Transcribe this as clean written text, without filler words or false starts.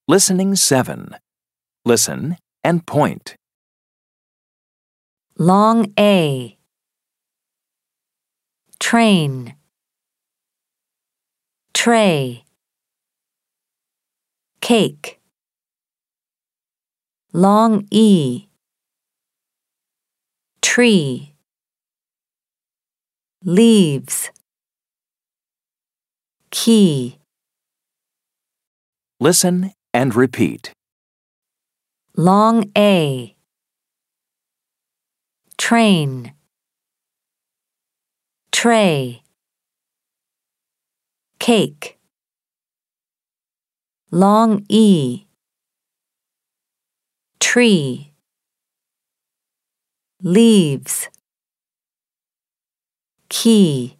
Listening 7. Listen and point. Long A. Train. Tray. Cake. Long E. Tree. Leaves. Key. Listen and repeat. Long A. Train. Tray. Cake. Long E. Tree. Leaves. Key.